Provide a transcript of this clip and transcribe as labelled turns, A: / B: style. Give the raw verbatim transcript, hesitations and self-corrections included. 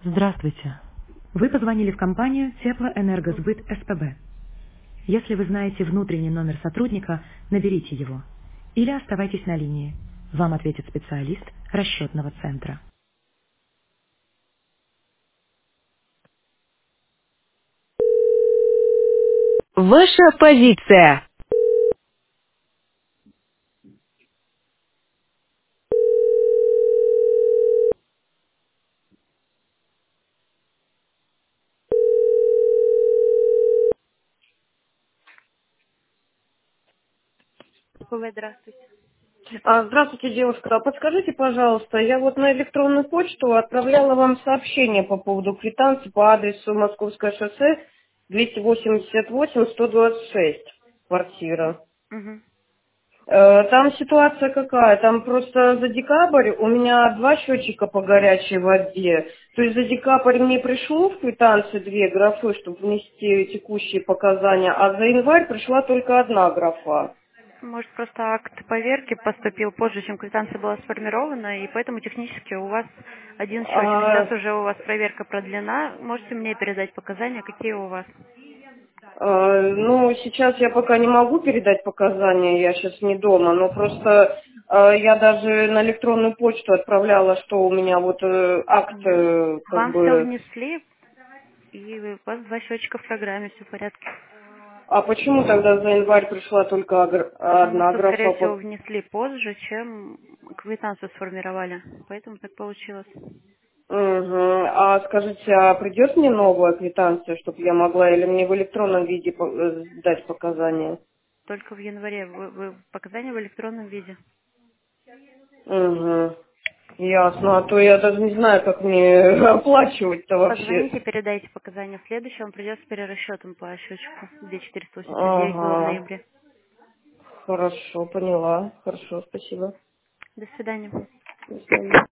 A: Здравствуйте. Вы позвонили в компанию Теплоэнергосбыт СПБ. Если вы знаете внутренний номер сотрудника, наберите его. Или оставайтесь на линии. Вам ответит специалист расчетного центра. Ваша позиция. Ой, здравствуйте.
B: А, Здравствуйте, девушка. А подскажите, пожалуйста, я вот на электронную почту отправляла вам сообщение по поводу квитанции по адресу Московское шоссе двести восемьдесят восемь сто двадцать шесть, квартира.
A: Мгм.
B: Э, Там ситуация какая? Там просто за декабрь у меня два счетчика по горячей воде. То есть за декабрь мне пришло в квитанции две графы, чтобы внести текущие показания, а за январь пришла только одна графа.
A: Может, просто акт поверки поступил позже, чем квитанция была сформирована, и поэтому технически у вас один счетчик. Сейчас
B: А,
A: уже у вас проверка продлена. Можете мне передать показания, какие у вас?
B: Э, Ну, сейчас я пока не могу передать показания, я сейчас не дома, но просто э, я даже на электронную почту отправляла, что у меня вот э, акт,
A: Мгм.
B: э, как
A: Вам все
B: бы...
A: внесли, и у вас два счетчика в программе, все в порядке.
B: А почему тогда за январь пришла только агр-
A: Потому
B: одна
A: что, скорее
B: графа?
A: всего,
B: по-
A: внесли позже, чем квитанцию сформировали. Поэтому так получилось.
B: Мгм. А скажите, а придет мне новая квитанция, чтобы я могла, или мне в электронном виде по- э, дать показания?
A: Только в январе. Вы, вы показания в электронном виде.
B: Угу. Ясно, а то я даже не знаю, как мне оплачивать-то вообще.
A: Позвоните, передайте показания. В следующем вам придется с перерасчетом по счетчику, где четыреста восемьдесят девять было в
B: Ага.
A: ноябре.
B: Хорошо, поняла. Хорошо, спасибо.
A: До свидания.
B: До свидания.